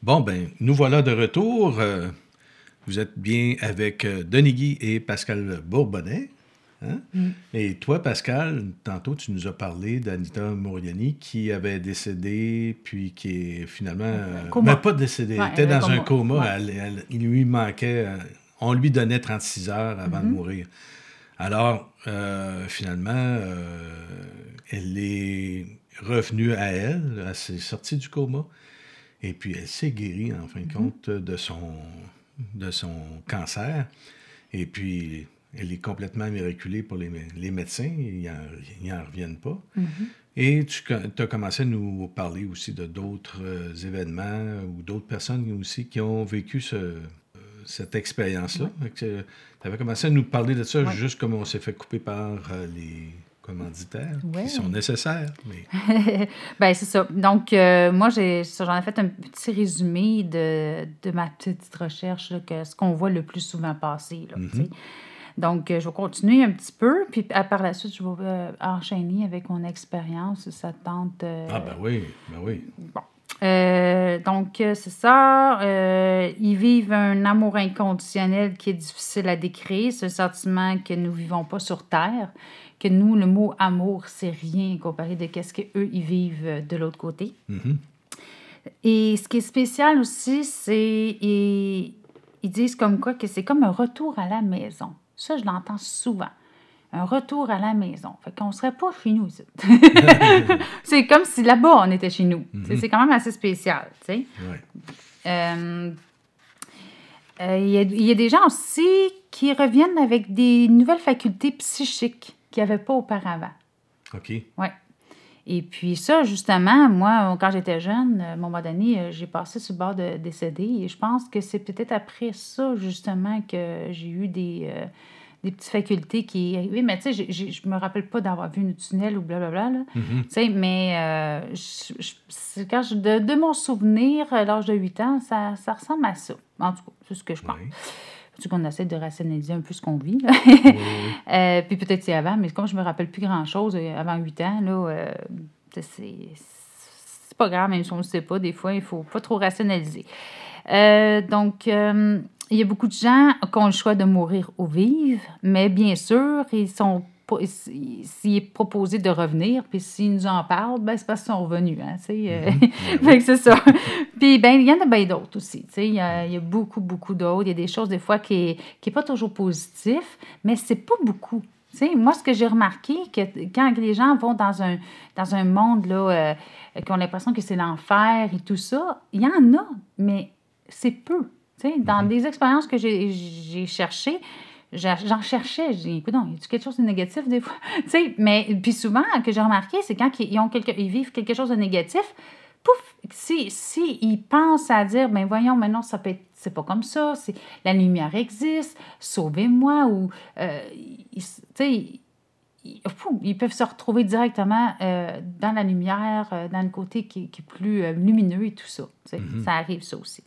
Bon, ben, nous voilà de retour. Vous êtes bien avec Denis Guy et Pascal Bourbonnais. Hein? Et toi, Pascal, tantôt, tu nous as parlé d'Anita Moriani qui avait décédé, puis qui est finalement... mais Coma. pas décédée, elle Ouais, était dans un coma. coma. Ouais. Il lui manquait... on lui donnait 36 heures avant de Mhm. mourir. Alors, finalement, elle est revenue à elle. Elle s'est sortie du coma. Et puis, elle s'est guérie, en fin de Mhm. compte, de son cancer. Et puis, elle est complètement miraculée pour les médecins. Ils n'en reviennent pas. Mhm. Et tu as commencé à nous parler aussi de d'autres événements ou d'autres personnes aussi qui ont vécu cette expérience-là. Ouais. Tu avais commencé à nous parler de ça, Ouais. juste comme on s'est fait couper par les commanditaires, qui sont Ouais. nécessaires. Mais... Ben, c'est ça. Donc, moi, j'en ai fait un petit résumé de ma petite recherche, là, que ce qu'on voit le plus souvent passer. Là, tu sais. Donc, je vais continuer un petit peu, puis par la suite, je vais enchaîner avec mon expérience, si ça te tente. Ah, ben oui, ben oui. Bon. Donc, c'est ça. Ils vivent un amour inconditionnel qui est difficile à décrire. C'est un sentiment que nous vivons pas sur Terre. Que nous, le mot amour, c'est rien comparé de ce qu'eux, ils vivent de l'autre côté. Mhm. Et ce qui est spécial aussi, c'est ils disent comme quoi que c'est comme un retour à la maison. Ça, je l'entends souvent. Un retour à la maison. Fait qu'on serait pas chez nous ici. C'est comme si là-bas, on était chez nous. C'est quand même assez spécial, tu sais. Ouais. Il y a des gens aussi qui reviennent avec des nouvelles facultés psychiques qu'ils n'avaient pas auparavant. OK. Oui. Et puis ça, justement, moi, quand j'étais jeune, à un moment donné, j'ai passé sur le bord de décéder. Et je pense que c'est peut-être après ça, justement, que j'ai eu des petites facultés qui arrivaient. Mais tu sais, je me rappelle pas d'avoir vu une tunnel ou blablabla, là. Mhm. Tu sais, mais de mon souvenir, à l'âge de 8 ans, ça ressemble à ça. En tout cas, c'est ce que je pense. Oui. Surtout qu'on essaie de rationaliser un peu ce qu'on vit, là. Oui, oui. Puis peut-être c'est avant, mais comme je me rappelle plus grand-chose avant 8 ans, là, c'est pas grave, même si on ne sait pas, des fois, il faut pas trop rationaliser. Donc, il y a beaucoup de gens qui ont le choix de mourir ou vivre, mais bien sûr, s'il est proposé de revenir, puis s'ils nous en parlent, ben c'est parce qu'ils sont revenus, hein, tu sais. Fait que c'est ça. Puis, ben il y en a bien d'autres aussi, tu sais. Il y a beaucoup, beaucoup d'autres. Il y a des choses, des fois, qui est pas toujours positif, mais c'est pas beaucoup. Tu sais, moi, ce que j'ai remarqué, que quand les gens vont dans un monde, là, qui ont l'impression que c'est l'enfer et tout ça, il y en a, mais c'est peu. Tu sais, dans des expériences que j'ai cherchées, j'en cherchais. Je dis, écoute, non, y a-tu quelque chose de négatif des fois? Tu sais, mais puis souvent, que j'ai remarqué, c'est quand ils vivent quelque chose de négatif, pouf, si ils pensent à dire, ben voyons, maintenant, c'est pas comme ça, la lumière existe, sauvez-moi, ou, tu sais, ils peuvent se retrouver directement dans la lumière, dans le côté qui est plus lumineux et tout ça. Tu sais. Ça arrive, ça aussi.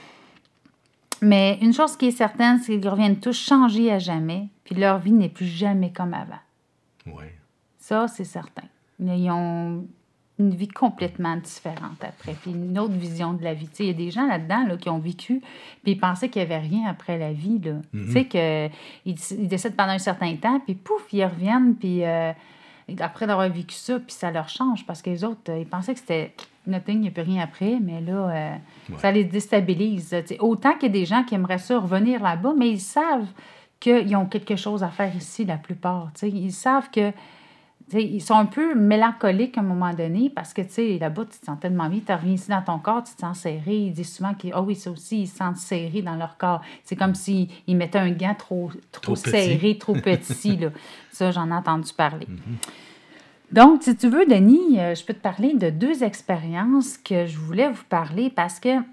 Mais une chose qui est certaine, c'est qu'ils reviennent tous changés à jamais, puis leur vie n'est plus jamais comme avant. Oui. Ça, c'est certain. Ils ont une vie complètement différente après, puis une autre vision de la vie. Tu sais, il y a des gens là-dedans là, qui ont vécu, puis ils pensaient qu'il n'y avait rien après la vie. Là. Tu sais, qu'ils décèdent pendant un certain temps, puis pouf, ils reviennent, puis après d'avoir vécu ça, puis ça leur change, parce que les autres, ils pensaient que c'était nothing, il n'y a plus rien après, mais là, ça les déstabilise. Tu sais, autant qu'il y a des gens qui aimeraient ça revenir là-bas, mais ils savent qu'ils ont quelque chose à faire ici, la plupart. Tu sais, ils savent que ils sont un peu mélancoliques à un moment donné parce que, tu sais, là-bas, tu te sens tellement bien. Tu reviens ici dans ton corps, tu te sens serré. Ils disent souvent que, oui, ça aussi, ils se sentent serrés dans leur corps. C'est comme s'ils mettaient un gant trop serré, trop petit. Là. Ça, j'en ai entendu parler. Donc, si tu veux, Denis, je peux te parler de 2 expériences que je voulais vous parler parce que,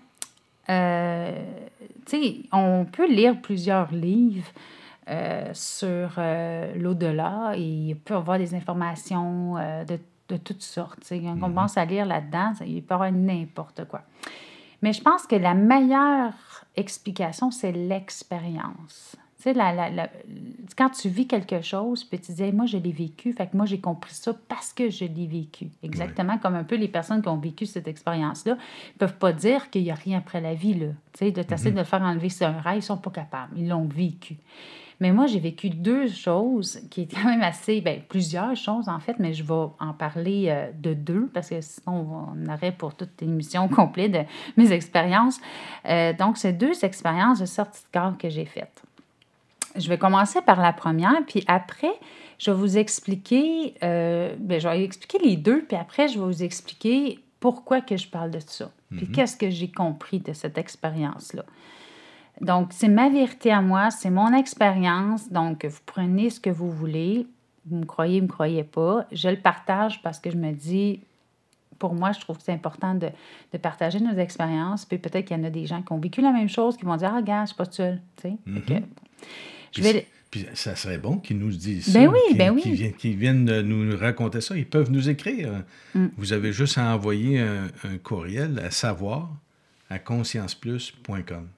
tu sais, on peut lire plusieurs livres sur l'au-delà et il peut y avoir des informations de toutes sortes. Quand on commence à lire là-dedans, il peut y avoir n'importe quoi. Mais je pense que la meilleure explication, c'est l'expérience. Tu sais, quand tu vis quelque chose, puis tu dis, hey, moi, je l'ai vécu, fait que moi, j'ai compris ça parce que je l'ai vécu. Exactement comme un peu les personnes qui ont vécu cette expérience-là ne peuvent pas dire qu'il n'y a rien après la vie, là. Tu sais, de t'essayer de le faire enlever sur un rail, ils ne sont pas capables. Ils l'ont vécu. Mais moi, j'ai vécu deux choses qui est quand même assez... Bien, plusieurs choses, en fait, mais je vais en parler de deux, parce que sinon, on aurait pour toute l'émission complète de mes expériences. Donc, c'est deux expériences de sortie de corps que j'ai faites. Je vais commencer par la première, puis après, je vais vous expliquer... je vais expliquer les deux, puis après, je vais vous expliquer pourquoi que je parle de ça, puis qu'est-ce que j'ai compris de cette expérience-là. Donc, c'est ma vérité à moi, c'est mon expérience. Donc, vous prenez ce que vous voulez. Vous me croyez pas. Je le partage parce que je me dis, pour moi, je trouve que c'est important de partager nos expériences. Puis peut-être qu'il y en a des gens qui ont vécu la même chose, qui vont dire, ah, regarde, je suis pas seule. Tu sais? Puis ça serait bon qu'ils nous disent ça. Ben oui, qu'ils viennent nous raconter ça. Ils peuvent nous écrire. Vous avez juste à envoyer un courriel à savoir@conscienceplus.com.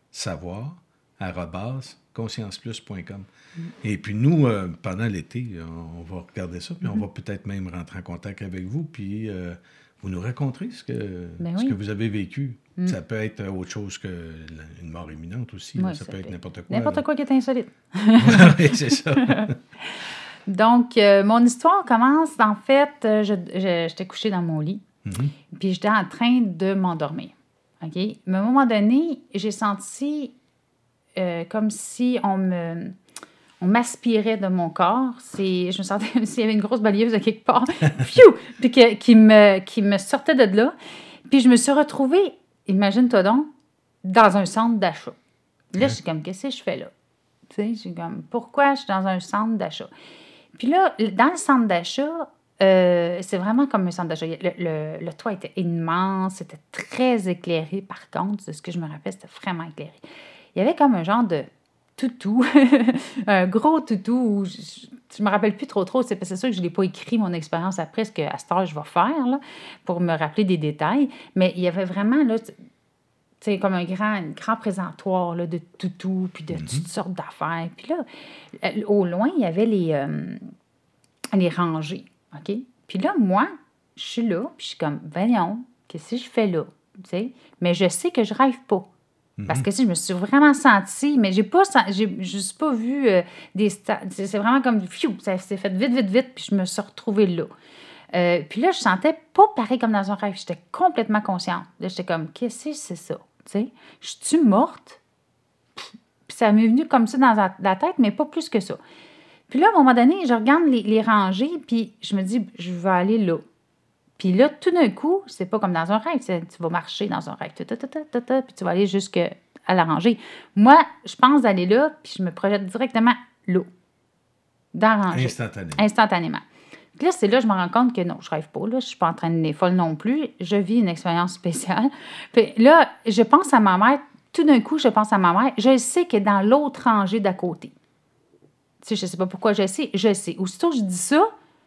savoir@conscienceplus.com. Et puis nous, pendant l'été, on va regarder ça, puis on va peut-être même rentrer en contact avec vous, puis vous nous raconterez ce que vous avez vécu. Ça peut être autre chose qu'une mort imminente aussi. Oui, ça peut être n'importe quoi. N'importe quoi qui est insolite. Oui, c'est ça. Donc, mon histoire commence, en fait, j'étais couchée dans mon lit, puis j'étais en train de m'endormir. OK? Mais à un moment donné, j'ai senti comme si on m'aspirait de mon corps. Je me sentais comme s'il y avait une grosse balayeuse de quelque part. Puis qui me sortait de là. Puis je me suis retrouvée, imagine-toi donc, dans un centre d'achat. Là, je suis comme, qu'est-ce que je fais là? Tu sais, je suis comme, pourquoi je suis dans un centre d'achat? Puis là, dans le centre d'achat, c'est vraiment comme un centre d'achat. Le toit était immense, c'était très éclairé. Par contre, de ce que je me rappelle, c'était vraiment éclairé. Il y avait comme un genre de toutou, un gros toutou où je me rappelle plus trop. C'est sûr que je l'ai pas écrit, mon expérience après, ce qu'à cette heure, je vais faire là, pour me rappeler des détails. Mais il y avait vraiment, là, tu sais, comme un grand présentoir là, de toutou, puis de toutes sortes d'affaires. Puis là, au loin, il y avait les rangées. OK? Puis là, moi, je suis là, puis je suis comme, voyons, qu'est-ce que je fais là? Tu sais? Mais je sais que je rêve pas. Parce que si je me suis vraiment sentie, mais j'ai juste pas vu c'est vraiment comme, ça s'est fait vite, puis je me suis retrouvée là. Puis là, je sentais pas pareil comme dans un rêve. J'étais complètement consciente. Là, j'étais comme, qu'est-ce que c'est ça? Tu sais? Je suis morte? Puis ça m'est venu comme ça dans la tête, mais pas plus que ça. Puis là, à un moment donné, je regarde les rangées, puis je me dis, je vais aller là. Puis là, tout d'un coup, c'est pas comme dans un rêve, tu vas marcher dans un rêve, puis tu vas aller jusqu'à la rangée. Moi, je pense d'aller là, puis je me projette directement là, dans la rangée. Instantanément. Puis là, c'est là que je me rends compte que non, je rêve pas, là, je suis pas en train de folle non plus, je vis une expérience spéciale. Puis là, je pense à ma mère, tout d'un coup, je pense à ma mère, je sais qu'elle est dans l'autre rangée d'à côté. Tu sais, je sais pas pourquoi je sais. Aussitôt que je dis ça,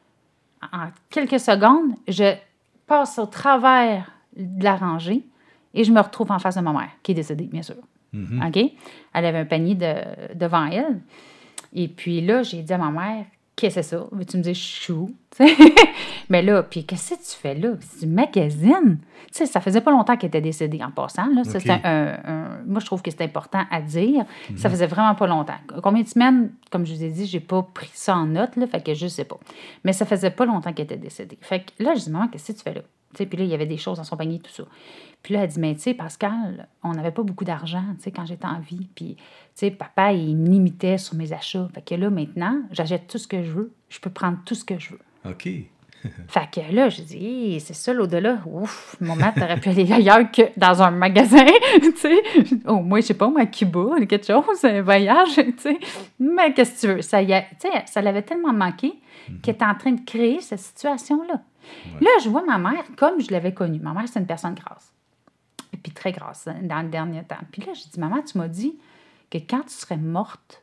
en quelques secondes, je passe au travers de la rangée et je me retrouve en face de ma mère, qui est décédée, bien sûr. OK? Elle avait un panier devant elle. Et puis là, j'ai dit à ma mère, qu'est-ce que c'est ça? Veux-tu me dire chou? Mais là, puis qu'est-ce que tu fais là? C'est du magazine. Tu sais, ça faisait pas longtemps qu'elle était décédée en passant. Là. Okay. C'était moi, je trouve que c'est important à dire. Ça faisait vraiment pas longtemps. Combien de semaines, comme je vous ai dit, j'ai pas pris ça en note, là, fait que je sais pas. Mais ça faisait pas longtemps qu'elle était décédée. Fait que là, je dis, maman, qu'est-ce que tu fais là? Puis là, il y avait des choses dans son panier, tout ça. Puis là, elle dit, mais tu sais, Pascal, on n'avait pas beaucoup d'argent, tu sais, quand j'étais en vie. Puis, tu sais, papa, il me limitait sur mes achats. Fait que là, maintenant, j'achète tout ce que je veux. Je peux prendre tout ce que je veux. OK. Fait que là, je dis, c'est ça, l'au-delà. Ouf, maman, t'aurais pu aller ailleurs que dans un magasin, tu sais. Au moins, je sais pas, moi, à Cuba, quelque chose, un voyage, tu sais. Mais qu'est-ce que tu veux? Ça l'avait tellement manqué qu'elle était en train de créer cette situation-là. Ouais. Là, je vois ma mère comme je l'avais connue. Ma mère, c'est une personne grasse. Et puis très grasse dans le dernier temps. Puis là, je dis, maman, tu m'as dit que quand tu serais morte,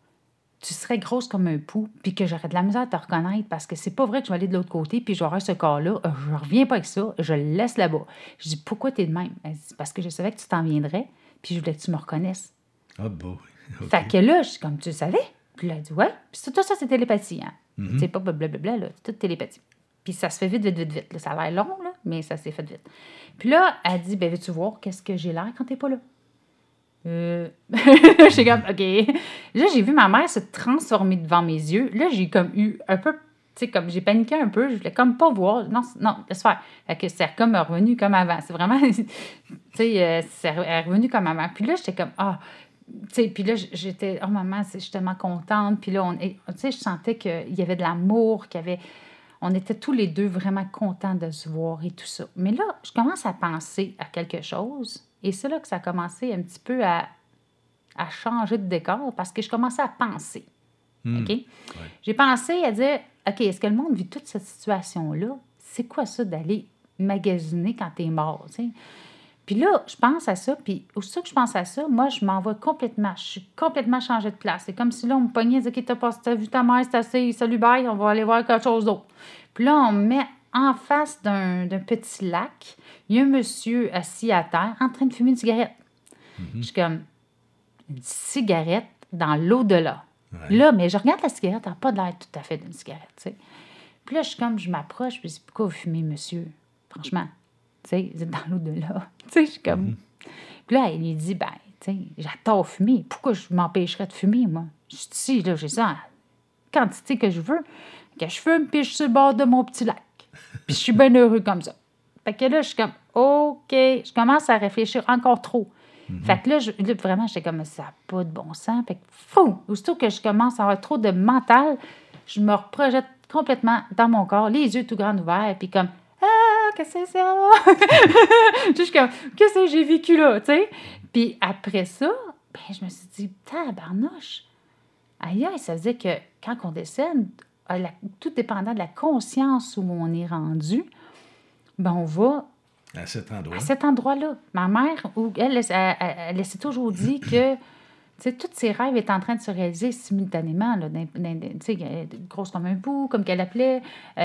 tu serais grosse comme un pou, puis que j'aurais de la misère à te reconnaître parce que c'est pas vrai que je vais aller de l'autre côté, puis j'aurai ce corps-là. Je reviens pas avec ça, je le laisse là-bas. Je dis, pourquoi t'es de même? Elle dit, parce que je savais que tu t'en viendrais, puis je voulais que tu me reconnaisses. Ah bon. OK. Fait que là, je suis comme, tu le savais? Puis là, elle dit, ouais. Puis tout ça, c'est télépathie, hein. Mhm. C'est pas blablabla, là. C'est toute télépathie. Puis ça se fait vite, vite, vite, vite. Là, ça a l'air long, là, mais ça s'est fait vite. Puis là, elle dit, ben, veux-tu voir qu'est-ce que j'ai l'air quand t'es pas là? J'étais comme, OK. Là, j'ai vu ma mère se transformer devant mes yeux. Là, j'ai comme eu un peu, tu sais, comme j'ai paniqué un peu. Je voulais comme pas voir. Non, non, laisse faire. Fait que c'est comme revenu comme avant. C'est vraiment, tu sais, c'est revenu comme avant. Puis là, j'étais comme, ah, tu sais, puis là, j'étais, oh maman, je suis tellement contente. Puis là, tu sais, je sentais qu'il y avait de l'amour, qu'il y avait, on était tous les deux vraiment contents de se voir et tout ça. Mais là, je commence à penser à quelque chose. Et c'est là que ça a commencé un petit peu à changer de décor parce que je commençais à penser. OK? Ouais. J'ai pensé à dire, OK, est-ce que le monde vit toute cette situation-là? C'est quoi ça d'aller magasiner quand t'es mort, tu sais? Puis là, je pense à ça, puis aussitôt que je pense à ça, moi, je m'en vais complètement. Je suis complètement changée de place. C'est comme si là, on me pognait et dit, OK, t'as vu ta mère, c'est assez, salut, bye, on va aller voir quelque chose d'autre. Puis là, on me met en face d'un petit lac. Il y a un monsieur assis à terre en train de fumer une cigarette. Je suis comme, une cigarette dans l'au-delà. Ouais. Là, mais je regarde la cigarette, elle n'a pas l'air tout à fait d'une cigarette, tu sais. Puis là, je m'approche, puis je dis, pourquoi vous fumez, monsieur? Franchement, tu sais, vous êtes dans l'au-delà. Tu sais, je suis comme... Puis là, il lui dit, ben, tu sais, j'adore fumer. Pourquoi je m'empêcherais de fumer, moi? Je dis, si, là, j'ai ça en quantité que je veux, que je fume, puis je suis sur le bord de mon petit lac. Puis je suis bien heureux comme ça. Fait que là, je suis comme, OK, je commence à réfléchir encore trop. Fait que là, là, vraiment, j'étais comme, ça n'a pas de bon sens. Fait que, fou! Aussitôt que je commence à avoir trop de mental, je me reprojette complètement dans mon corps, les yeux tout grands ouverts, puis comme, ah, qu'est-ce que c'est ça? Je suis comme, qu'est-ce que j'ai vécu là, tu sais? Puis après ça, ben, je me suis dit, tabarnouche! Aïe, ça veut dire que quand on décède, tout dépendant de la conscience où on est rendu, ben on va À cet endroit. à cet endroit-là. Ma mère, où elle s'est toujours dit que tous ses rêves étaient en train de se réaliser simultanément, là, grosse comme un bout, comme qu'elle appelait,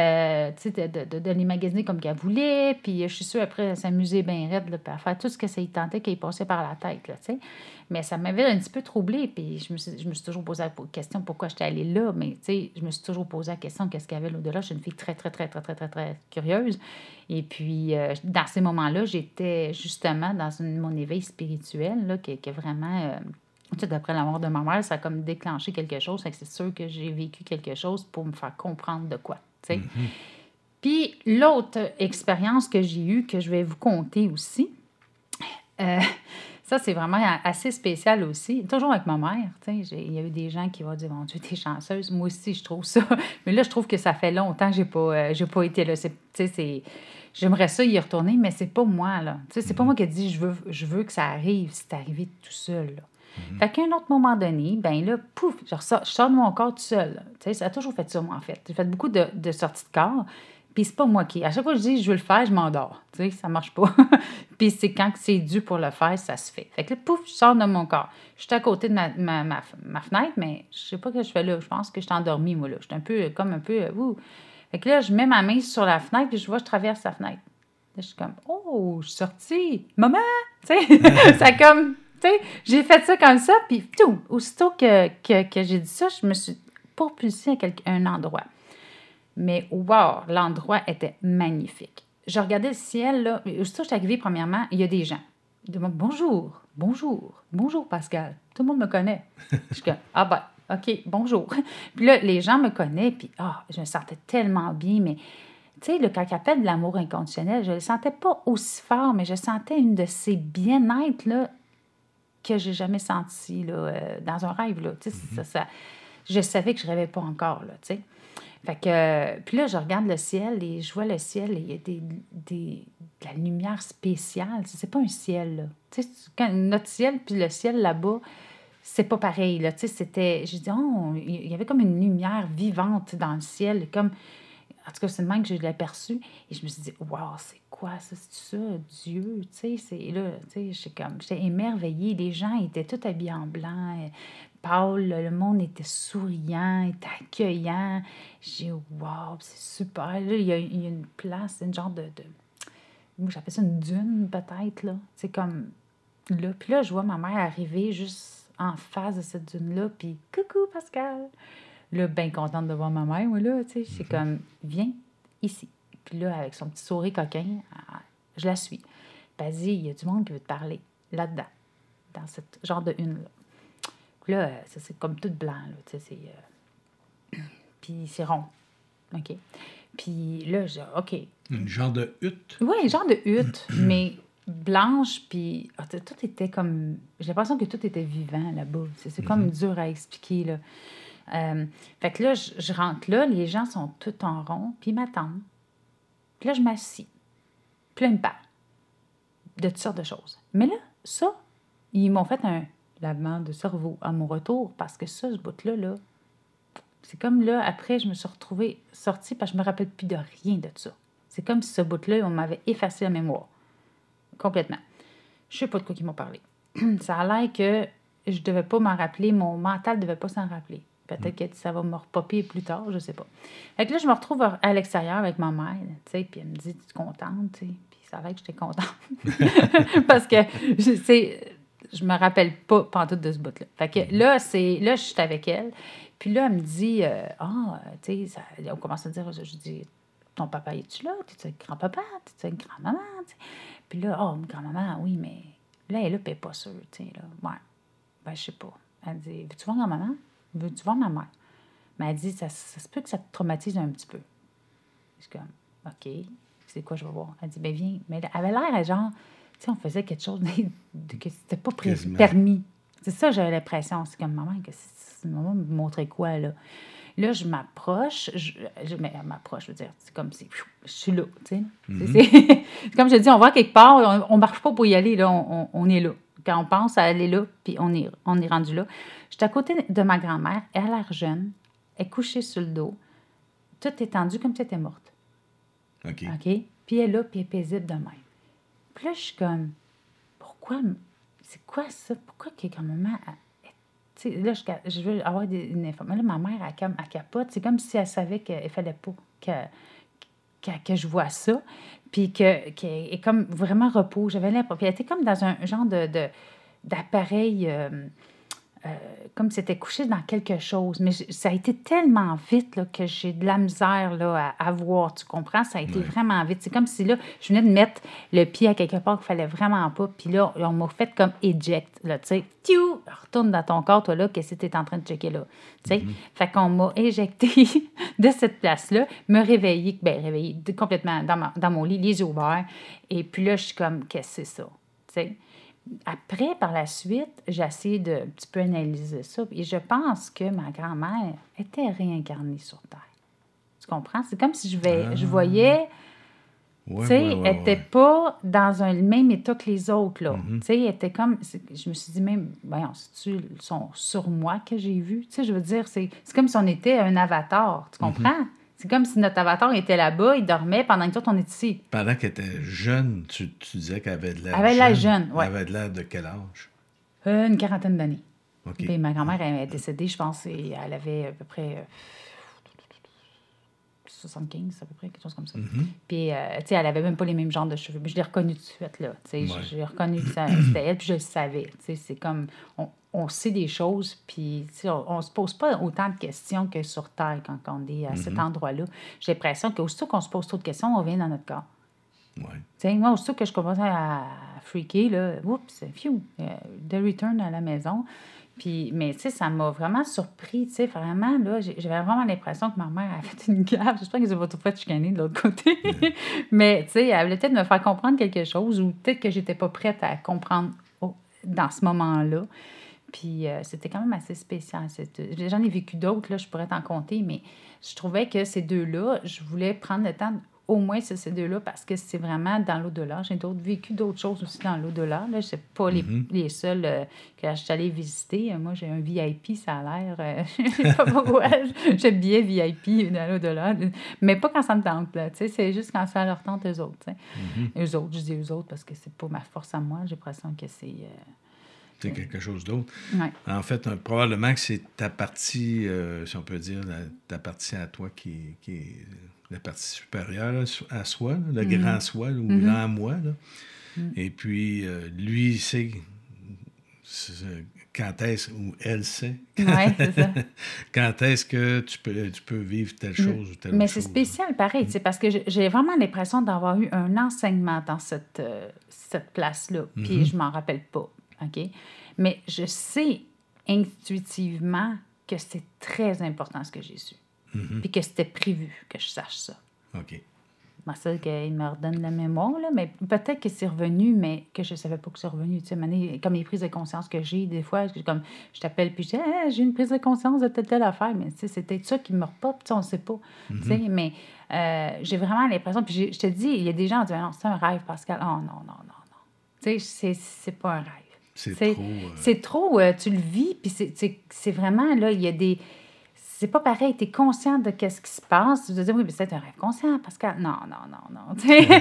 de les magasiner comme qu'elle voulait. Puis je suis sûre, après, elle s'amusait bien raide, là, puis à faire tout ce que ça y tentait, qu'elle passait par la tête. Là, t'sais. Mais ça m'avait un petit peu troublée. Puis je me suis toujours posé la question pourquoi j'étais allée là. Mais je me suis toujours posé la question qu'est-ce qu'il y avait là-au-delà. Je suis une fille très, très, très, très, très, très, très curieuse. Et puis, dans ces moments-là, j'étais justement dans mon éveil spirituel, là, qui est vraiment... d'après la mort de ma mère, ça a comme déclenché quelque chose. Fait que c'est sûr que j'ai vécu quelque chose pour me faire comprendre de quoi. Mm-hmm. Puis l'autre expérience que j'ai eue, que je vais vous conter aussi, ça, c'est vraiment assez spécial aussi. Toujours avec ma mère. Il y a eu des gens qui vont dire, mon Dieu, t'es chanceuse. Moi aussi, je trouve ça. Mais là, je trouve que ça fait longtemps que j'ai pas été là. J'aimerais ça y retourner, mais c'est pas moi, là. C'est pas moi qui ai dit, je veux que ça arrive. C'est arrivé tout seul, là. Fait qu'à un autre moment donné, ben là, pouf, je sors de mon corps tout seul. Ça a toujours fait ça, moi, en fait. J'ai fait beaucoup de sorties de corps, puis c'est pas moi qui... À chaque fois que je dis « je veux le faire », je m'endors. Ça marche pas. Puis c'est quand c'est dû pour le faire, ça se fait. Fait que là, pouf, je sors de mon corps. Je suis à côté de ma fenêtre, mais je sais pas ce que je fais là. Je pense que je suis endormie, moi, là. Je suis un peu... Fait que là, je mets ma main sur la fenêtre, puis je vois, je traverse la fenêtre. Là, je suis comme « oh, je suis sortie! Maman! » Tu sais, ça comme... j'ai fait ça comme ça, puis tout, aussitôt que j'ai dit ça, je me suis propulsée à un endroit. Mais wow, l'endroit était magnifique. Je regardais le ciel, là, aussitôt que je suis arrivée, premièrement, il y a des gens. Ils demandent « bonjour, bonjour, bonjour Pascal, tout le monde me connaît. » Je suis comme « ah ben, OK, bonjour. » Puis là, les gens me connaissent, puis je me sentais tellement bien, mais... Tu sais, quand il appelle de l'amour inconditionnel, je ne le sentais pas aussi fort, mais je sentais une de ces bien-être, là, que j'ai jamais senti là, dans un rêve. Là, je savais que je rêvais pas encore. Là, fait que, puis là, je regarde le ciel et je vois le ciel et il y a de la lumière spéciale. C'est pas un ciel. Là. Notre ciel puis le ciel là-bas, c'est pas pareil. Là, c'était, je dis, il y avait comme une lumière vivante dans le ciel. Comme, en tout cas, c'est le même que je l'ai aperçu. Et je me suis dit, wow, c'est quoi ça? C'est ça, Dieu? J'étais émerveillée. Les gens étaient tous habillés en blanc. Paul, le monde était souriant, était accueillant. J'ai dit, wow, c'est super. Là, il y a une place, une genre de moi, j'appelle ça une dune, peut-être, là. C'est comme là. Puis là, je vois ma mère arriver juste en face de cette dune-là, puis « Coucou, Pascal! » Là, bien contente de voir ma mère, moi, là, tu sais. C'est comme « Viens ici. » Puis là, avec son petit sourire coquin, je la suis. Puis elle dit « Il y a du monde qui veut te parler, là-dedans, dans ce genre de une-là. » Puis là, ça, c'est comme tout blanc, là, tu sais, c'est... Puis c'est rond, OK? Puis là, je dis « OK. » Une genre de hutte? Oui, un genre de hutte, mais blanche, puis tout était comme... J'ai l'impression que tout était vivant là-bas. C'est comme dur à expliquer, là. Fait que là, je rentre là, les gens sont tous en rond, puis ils m'attendent. Puis là, je m'assis. Puis là, ils me parlent de toutes sortes de choses. Mais là, ça, ils m'ont fait un lavement de cerveau à mon retour, parce que ça, ce bout-là, là, c'est comme là, après, je me suis retrouvée sortie, parce que je me rappelle plus de rien de ça. C'est comme si ce bout-là, on m'avait effacé la mémoire. Complètement. Je sais pas de quoi ils m'ont parlé. Ça a l'air que je devais pas m'en rappeler, mon mental devait pas s'en rappeler. Peut-être que ça va me repopper plus tard, je sais pas. Fait que là, je me retrouve à l'extérieur avec ma mère, tu sais, puis elle me dit « Tu es contente? » tu sais. Puis ça a l'air que j'étais contente. Parce que, je me rappelle pas pantoute de ce bout-là. Fait que là, je suis avec elle. Puis là, elle me dit tu sais, on commence à dire, je dis « Ton papa, es-tu là? T'es-tu un grand-papa? T'es-tu une grand-maman? » Puis là, « Oh, une grand-maman, oui, mais là, elle est là, puis elle n'est pas sûre, tu sais, là. Ouais, ben, je sais pas. » Elle dit « Veux-tu voir grand-maman? Veux-tu voir ma mère? » Mais elle dit ça se peut que ça te traumatise un petit peu. Je suis comme OK, c'est quoi je vais voir? Elle dit ben viens. Mais elle avait l'air genre, tu sais, on faisait quelque chose que c'était pas permis. C'est ça, j'avais l'impression. C'est comme maman, maman me montrait quoi, là? Là, je m'approche, mais elle m'approche, je veux dire, c'est comme si je suis là, tu sais. C'est comme je dis, on va quelque part, on marche pas pour y aller, là, on est là. Quand on pense à aller là, puis on est rendu là. J'étais à côté de ma grand-mère, elle a l'air jeune, elle est couchée sur le dos, toute étendue comme si elle était morte. OK. Puis elle est là, puis elle est paisible de même. Puis là, je suis comme, pourquoi, c'est quoi ça? Pourquoi que grand-maman... Tu sais, là, je veux avoir une information. Là, ma mère, elle capote. C'est comme si elle savait qu'il ne fallait pas que je vois ça. Puis qu'elle est comme vraiment repos. J'avais l'impression. Puis elle était comme dans un genre d'appareil, comme si elle était couchée dans quelque chose. Mais ça a été tellement vite là, que j'ai de la misère là, à voir. Tu comprends? Ça a été vraiment vite. C'est comme si là, je venais de mettre le pied à quelque part qu'il fallait vraiment pas. Puis là, on m'a fait comme eject. Là, tu sais, retourne dans ton corps, toi, là, qu'est-ce que tu es en train de checker là? Tu sais? Fait qu'on m'a éjecté de cette place-là, me réveiller complètement dans mon lit, les yeux ouverts. Et puis là, je suis comme, qu'est-ce que c'est ça? Tu sais? Après, par la suite, j'ai essayé de un petit peu analyser ça. Et je pense que ma grand-mère était réincarnée sur Terre. Tu comprends? C'est comme si je voyais... tu sais, elle n'était pas dans le même état que les autres, là. Tu sais, elle était comme... Je me suis dit même, voyons, c'est-tu son surmoi que j'ai vu? Tu sais, je veux dire, c'est comme si on était un avatar. Tu comprends? C'est comme si notre avatar était là-bas, il dormait pendant que toi, on est ici. Pendant qu'elle était jeune, tu disais qu'elle avait de l'air jeune. Elle avait de l'air jeune, oui. Elle avait de l'air de quel âge? Une quarantaine d'années. OK. Puis ma grand-mère, elle est décédée, je pense, et elle avait à peu près 75, à peu près, quelque chose comme ça. Puis, tu sais, elle avait même pas les mêmes genres de cheveux. Mais je l'ai reconnue tout de suite, là. Tu sais, j'ai reconnu que c'était elle, puis je le savais. Tu sais, c'est comme... On sait des choses, puis on ne se pose pas autant de questions que sur Terre quand on est à cet endroit-là. J'ai l'impression qu'aussitôt qu'on se pose trop de questions, on revient dans notre corps. Ouais. Tu sais, moi, aussitôt que je commençais à freaker, là, oups, de return à la maison. Puis, mais tu sais, ça m'a vraiment surpris, tu sais, vraiment, là, j'avais vraiment l'impression que ma mère a fait une gaffe. J'espère qu'elle ne s'est pas tout fait chicaner de l'autre côté. Mais, tu sais, elle voulait peut-être me faire comprendre quelque chose ou peut-être que j'étais pas prête à comprendre dans ce moment-là. Puis c'était quand même assez spécial. J'en ai vécu d'autres, là, je pourrais t'en compter, mais je trouvais que ces deux-là, je voulais prendre le temps, au moins ces deux-là, parce que c'est vraiment dans l'au-delà. J'ai vécu d'autres choses aussi dans l'au-delà. Là, c'est pas les seuls que je suis allée visiter. Moi, j'ai un VIP, ça a l'air... je sais pas pourquoi. J'ai bien VIP dans l'au-delà. Mais pas quand ça me tente, là. Tu sais, c'est juste quand ça leur tente, eux autres. Eux autres, je dis eux autres parce que c'est pas ma force à moi. J'ai l'impression que c'est... C'est quelque chose d'autre. Ouais. En fait, probablement que c'est ta partie, si on peut dire, ta partie à toi qui est la partie supérieure à soi, là, le grand soi, là, ou le grand moi. Là. Et puis, lui, il sait quand est-ce, ou elle sait, Oui, c'est ça. quand est-ce que tu peux vivre telle chose ou telle Mais autre c'est chose. spécial, pareil, parce que j'ai vraiment l'impression d'avoir eu un enseignement dans cette place-là, puis je m'en rappelle pas, OK? Mais je sais intuitivement que c'est très important ce que j'ai su, puis que c'était prévu que je sache ça. OK. Bon, ça, qu'il me redonne la mémoire, là, mais peut-être que c'est revenu, mais que je ne savais pas que c'est revenu. Tu sais, comme les prises de conscience que j'ai, des fois, comme je t'appelle, puis je dis hey, j'ai une prise de conscience de telle affaire, mais tu sais, c'est peut-être ça qui me repop, tu sais, on ne sait pas. Tu sais, mais j'ai vraiment l'impression, puis je te dis, il y a des gens qui disent non, c'est un rêve, Pascal. Oh non, non, non, non. Tu sais, c'est pas un rêve. C'est trop. C'est trop, tu le vis, puis c'est vraiment, là, il y a des. C'est pas pareil, tu es conscient de ce qui se passe. Tu vas dire, oui, mais c'est un rêve conscient, Pascal. Non, non, non, non.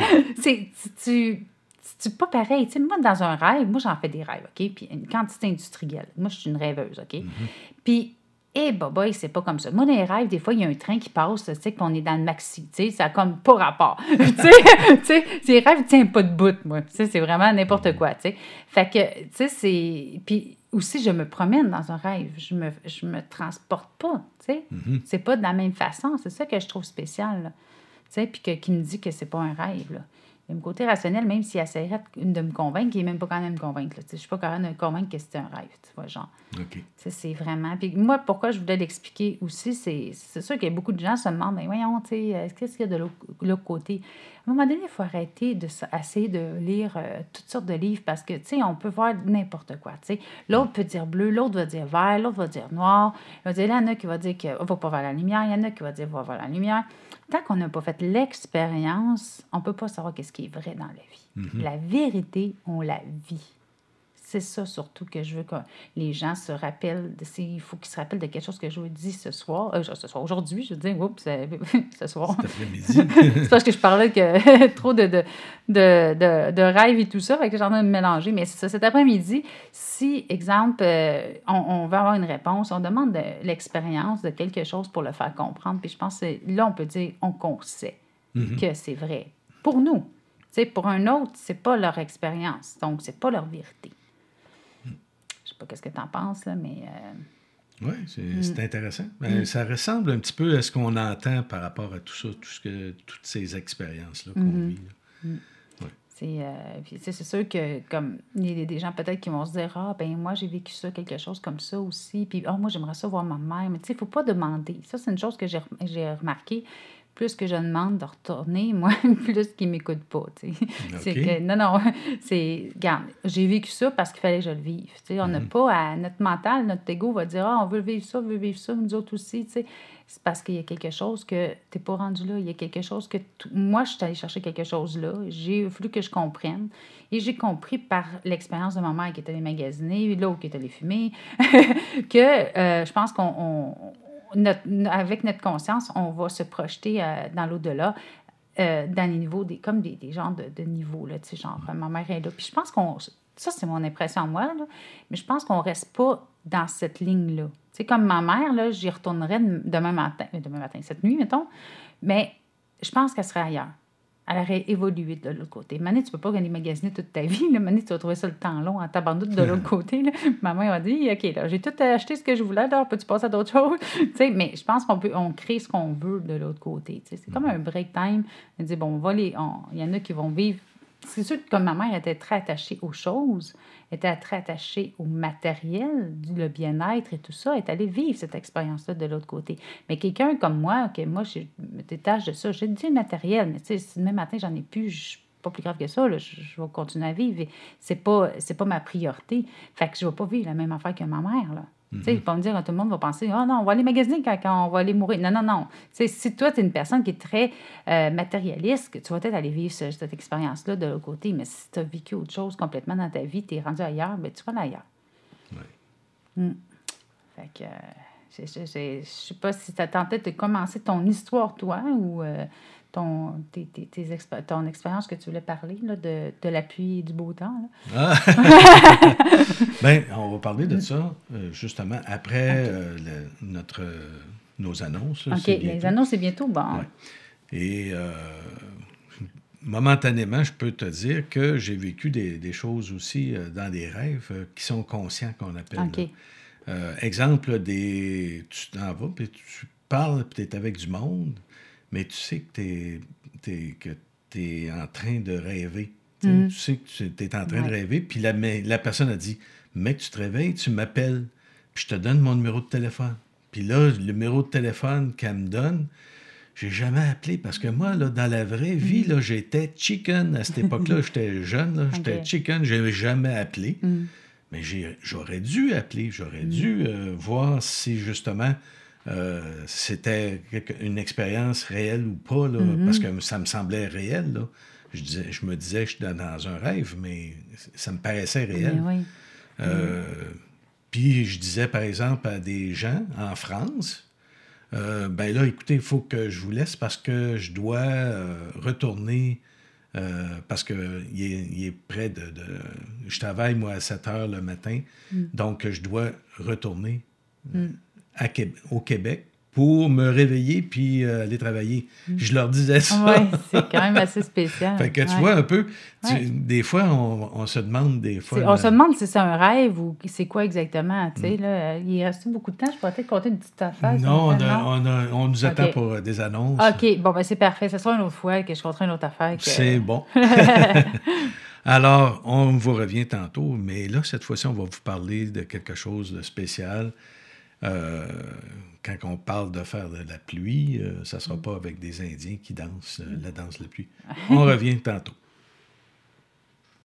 C'est pas pareil. Tu sais, moi, dans un rêve, moi, j'en fais des rêves, OK? Puis une quantité industrielle. Moi, je suis une rêveuse, OK? Puis, boy, c'est pas comme ça. Moi, dans les rêves, des fois, il y a un train qui passe, tu sais, qu'on est dans le maxi. Tu sais, ça a comme pas rapport. Tu sais, ces rêves ne tiennent pas de bout, moi. Tu sais, c'est vraiment n'importe quoi, tu sais. Fait que, tu sais, c'est... Puis aussi, je me promène dans un rêve. Je me transporte pas, tu sais. C'est pas de la même façon. C'est ça que je trouve spécial, là. Tu sais, puis qui me dit que c'est pas un rêve, là. Le côté rationnel, même s'il essaierait de me convaincre, il n'est même pas quand même me convaincre. Je ne suis pas quand même convaincre que c'était un rêve, tu vois, genre. OK. C'est vraiment... Puis moi, pourquoi je voulais l'expliquer aussi, c'est sûr qu'il y a beaucoup de gens qui se demandent, mais voyons, tu sais, qu'est-ce qu'il y a de l'autre côté? À un moment donné, il faut arrêter d'essayer de lire toutes sortes de livres parce que, tu sais, on peut voir n'importe quoi, tu sais. L'autre peut dire bleu, l'autre va dire vert, l'autre va dire noir. Il y en a qui va dire qu'il ne va pas voir la lumière, il y en a qui va dire va voir la lumière. Tant qu'on n'a pas fait l'expérience, on ne peut pas savoir qu'est-ce qui est vrai dans la vie. La vérité, on la vit. C'est ça surtout que je veux que les gens se rappellent. Il faut qu'ils se rappellent de quelque chose que je vous dis ce soir. Aujourd'hui, je veux dire, oups, ce soir. Cet après-midi. C'est parce que je parlais que trop de rêves et tout ça, fait que j'en ai mélangé. Mais c'est ça, cet après-midi, si, exemple, on veut avoir une réponse, on demande l'expérience de quelque chose pour le faire comprendre. Puis je pense que là, on peut dire qu'on sait que c'est vrai. Pour nous. T'sais, pour un autre, c'est pas leur expérience. Donc, c'est pas leur vérité. Je sais pas qu'est-ce que tu en penses, là, mais... Oui, c'est intéressant. Ça ressemble un petit peu à ce qu'on entend par rapport à tout ça, toutes ces expériences-là qu'on vit. Ouais. C'est sûr que, comme, il y a des gens peut-être qui vont se dire « Ah, ben moi, j'ai vécu ça, quelque chose comme ça aussi. » Puis « Ah, moi, j'aimerais ça voir ma mère. » Mais tu sais, il faut pas demander. Ça, c'est une chose que j'ai remarqué. Plus que je demande de retourner, moi, plus qu'ils ne m'écoutent pas. Okay. C'est que, non, regarde, j'ai vécu ça parce qu'il fallait que je le vive. On n'a pas notre mental, notre ego va dire on veut vivre ça, nous autres aussi. T'sais. C'est parce qu'il y a quelque chose que tu n'es pas rendu là. Il y a quelque chose que. Moi, je suis allée chercher quelque chose là. J'ai voulu que je comprenne. Et j'ai compris par l'expérience de ma mère qui est allée magasiner, l'autre qui est allée fumer, que je pense avec notre conscience, on va se projeter dans l'au-delà, dans les niveaux, comme des genres de niveaux, là, tu sais, genre, ma mère est là. Puis je pense ça, c'est mon impression, moi, là, mais je pense qu'on ne reste pas dans cette ligne-là. Tu sais, comme ma mère, là, j'y retournerai demain matin, cette nuit, mettons, mais je pense qu'elle serait ailleurs. Elle aurait évolué de l'autre côté. Mané, tu ne peux pas aller magasiner toute ta vie. Mané, tu vas trouver ça le temps long en tabarnouche de l'autre côté. Là. Ma mère a dit, OK, là, j'ai tout acheté ce que je voulais, là, peux-tu passer à d'autres choses? Mais je pense on crée ce qu'on veut de l'autre côté. T'sais. C'est comme un break time. Elle dit, bon, il y en a qui vont vivre. C'est sûr que comme ma mère était très attachée aux choses, était très attachée au matériel, le bien-être et tout ça, est allée vivre cette expérience-là de l'autre côté. Mais quelqu'un comme moi, moi, je me détache de ça. J'ai dit le matériel, mais tu sais, si demain matin, j'en ai plus, je suis pas plus grave que ça, là, je vais continuer à vivre. C'est pas ma priorité. Fait que je vais pas vivre la même affaire que ma mère, là. Tu sais, pas me dire, tout le monde va penser, oh non, on va aller magasiner quand on va aller mourir. Non. Tu sais, si toi, tu es une personne qui est très matérialiste, tu vas peut-être aller vivre cette expérience-là de l'autre côté, mais si tu as vécu autre chose complètement dans ta vie, tu es rendu ailleurs, bien, tu vas aller ailleurs. Oui. Fait que, je sais pas si tu as tenté de commencer ton histoire, toi, ou ton expérience que tu voulais parler, là, de la pluie et du beau temps. Là. Ah! Bien, on va parler de ça, justement, après nos annonces. Là, OK, les annonces, c'est bientôt. Bon. Ouais. Et momentanément, je peux te dire que j'ai vécu des choses aussi dans des rêves qui sont conscients, qu'on appelle. OK. Exemple, tu t'en vas, puis tu parles, puis tu es avec du monde, mais tu sais que tu es en train de rêver. Tu sais que tu es en train de rêver, puis la personne a dit, mec, tu te réveilles, tu m'appelles, puis je te donne mon numéro de téléphone. Puis là, le numéro de téléphone qu'elle me donne, j'ai jamais appelé parce que moi, là, dans la vraie vie, là, j'étais chicken. À cette époque-là, j'étais jeune, là, j'étais chicken, je n'avais jamais appelé. Mais j'aurais dû appeler, j'aurais dû voir si justement c'était une expérience réelle ou pas, là, parce que ça me semblait réel. Là. Je me disais que j'étais dans un rêve, mais ça me paraissait réel. Puis je disais, par exemple, à des gens en France, ben là, écoutez, il faut que je vous laisse parce que je dois retourner, parce qu'il est près de... Je travaille, moi, à 7 heures le matin, donc je dois retourner au Québec pour me réveiller puis aller travailler. Je leur disais ça. Oui, c'est quand même assez spécial. Fait que tu vois un peu, des fois, on se demande des fois... On se demande si c'est un rêve ou c'est quoi exactement, tu sais, là. Il reste beaucoup de temps, je pourrais peut-être compter une petite affaire. Non, on nous attend pour des annonces. OK, bon, ben c'est parfait. Ce sera une autre fois que je compterai une autre affaire. C'est bon. Alors, on vous revient tantôt, mais là, cette fois-ci, on va vous parler de quelque chose de spécial. Quand on parle de faire de la pluie, ça ne sera pas avec des Indiens qui dansent la danse de la pluie. On revient tantôt.